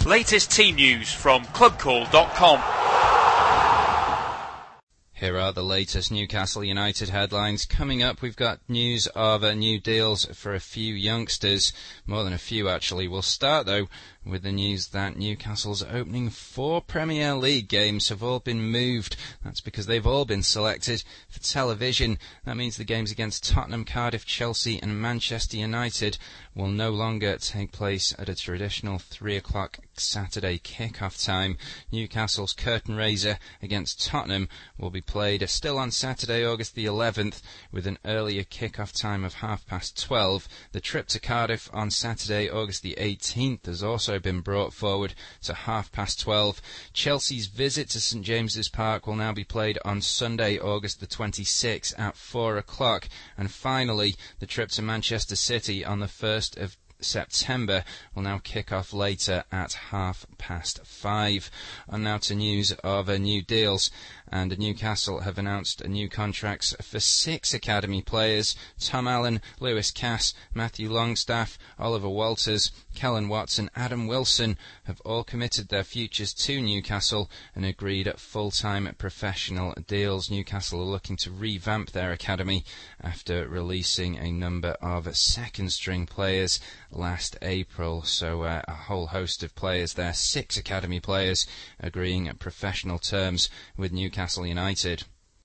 Latest team news from clubcall.com. Here are the latest Newcastle United headlines. Coming up, we've got news of new deals for a few youngsters. More than a few, actually. We'll start, though, with the news that Newcastle's opening 4 Premier League games have all been moved. That's because they've all been selected for television. That means the games against Tottenham, Cardiff, Chelsea and Manchester United will no longer take place at a traditional 3 o'clock Saturday kick-off time. Newcastle's curtain raiser against Tottenham will be played still on Saturday, August the 11th, with an earlier kick-off time of 12:30. The trip to Cardiff on Saturday, August the 18th has also been brought forward to 12:30. Chelsea's visit to St James's Park will now be played on Sunday, August the 26th at 4 o'clock. And finally, the trip to Manchester City on the 1st of September will now kick off later at 5:30. And now to news of new deals. And Newcastle have announced new contracts for 6 academy players. Tom Allen, Lewis Cass, Matthew Longstaff, Oliver Walters, Kellen Watson, Adam Wilson have all committed their futures to Newcastle and agreed full-time professional deals. Newcastle are looking to revamp their academy after releasing a number of second-string players last April. So a whole host of players there, 6 academy players agreeing professional terms with Newcastle United.